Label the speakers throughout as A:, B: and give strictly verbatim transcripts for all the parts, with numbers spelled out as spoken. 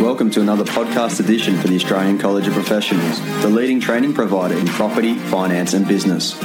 A: welcome to another podcast edition for the Australian College of Professionals, the leading training provider in property, finance and business.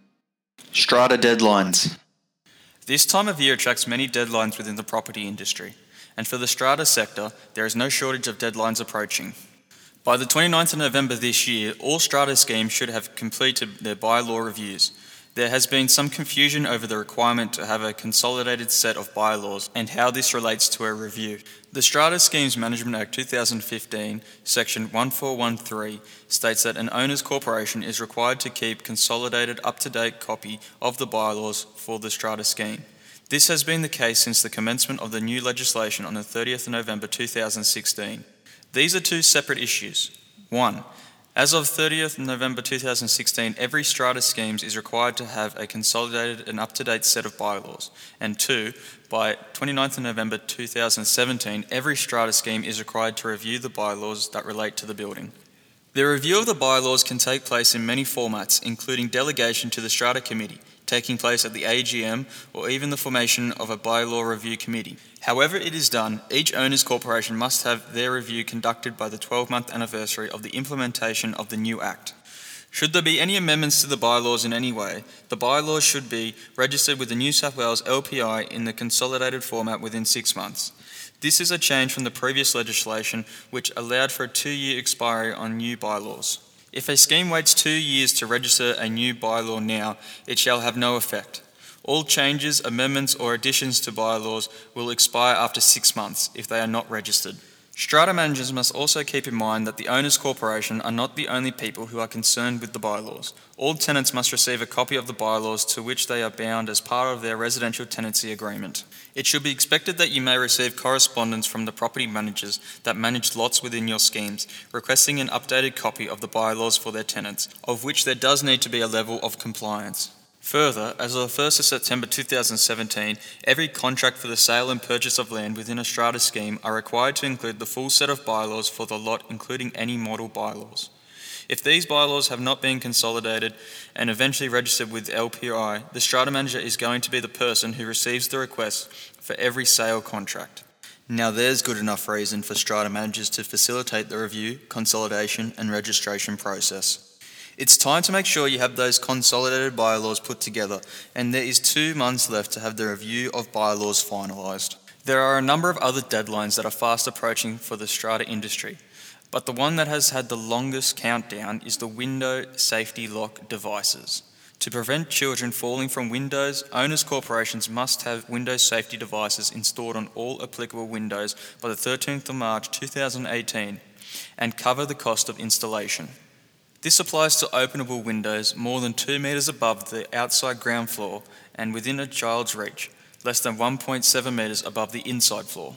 B: Strata deadlines.
C: This time of year attracts many deadlines within the property industry, and for the strata sector, there is no shortage of deadlines approaching. By the twenty-ninth of November this year, all strata schemes should have completed their bylaw reviews. There has been some confusion over the requirement to have a consolidated set of bylaws and how this relates to a review. The Strata Schemes Management Act two thousand fifteen, Section one four one three, states that an owner's corporation is required to keep consolidated up-to-date copy of the bylaws for the strata scheme. This has been the case since the commencement of the new legislation on the thirtieth of November two thousand sixteen. These are two separate issues. One, as of thirtieth of November two thousand sixteen, every strata scheme is required to have a consolidated and up-to-date set of bylaws. And two, by twenty-ninth of November two thousand seventeen, every strata scheme is required to review the bylaws that relate to the building. The review of the bylaws can take place in many formats, including delegation to the strata committee, taking place at the A G M, or even the formation of a bylaw review committee. However it is done, each owner's corporation must have their review conducted by the twelve-month anniversary of the implementation of the new Act. Should there be any amendments to the bylaws in any way, the bylaws should be registered with the New South Wales L P I in the consolidated format within six months. This is a change from the previous legislation, which allowed for a two-year expiry on new bylaws. If a scheme waits two years to register a new bylaw now, it shall have no effect. All changes, amendments or additions to bylaws will expire after six months if they are not registered. Strata managers must also keep in mind that the owner's corporation are not the only people who are concerned with the bylaws. All tenants must receive a copy of the bylaws to which they are bound as part of their residential tenancy agreement. It should be expected that you may receive correspondence from the property managers that manage lots within your schemes, requesting an updated copy of the bylaws for their tenants, of which there does need to be a level of compliance. Further, as of the first of September two thousand seventeen, every contract for the sale and purchase of land within a strata scheme are required to include the full set of bylaws for the lot, including any model bylaws. If these bylaws have not been consolidated and eventually registered with L P I, the strata manager is going to be the person who receives the request for every sale contract.
B: Now there's good enough reason for strata managers to facilitate the review, consolidation and registration process. It's time to make sure you have those consolidated bylaws put together, and there is two months left to have the review of bylaws finalised. There are a number of other deadlines that are fast approaching for the strata industry, but the one that has had the longest countdown is the window safety lock devices. To prevent children falling from windows, owners' corporations must have window safety devices installed on all applicable windows by the thirteenth of March two thousand eighteen and cover the cost of installation. This applies to openable windows more than two metres above the outside ground floor and within a child's reach, less than one point seven metres above the inside floor.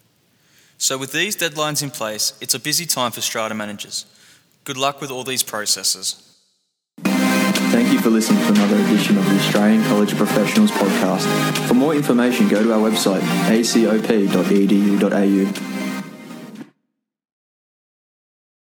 B: So with these deadlines in place, it's a busy time for strata managers. Good luck with all these processes.
A: Thank you for listening to another edition of the Australian College of Professionals podcast. For more information, go to our website a c o p dot e d u dot a u.